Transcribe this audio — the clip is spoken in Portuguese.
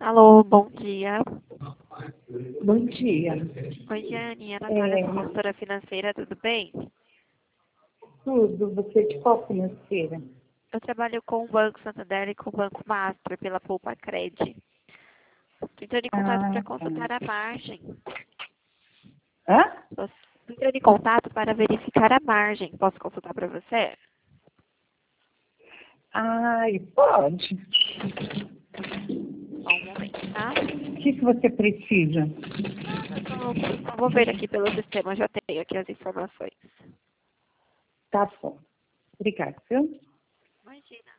Alô, bom dia. Bom dia. Oi, Jane, é a Natália, sua consultora financeira, tudo bem? Tudo. Você de qual financeira? Eu trabalho com o Banco Santander e com o Banco Master pela Poupa Cred. Estou entrando em contato para consultar a margem. Hã? Estou entrando em contato para verificar a margem. Posso consultar para você? Ai, pode. Só um momento, tá? O que você precisa? Eu vou ver aqui pelo sistema, já tenho aqui as informações. Tá bom. Obrigada, viu? Imagina.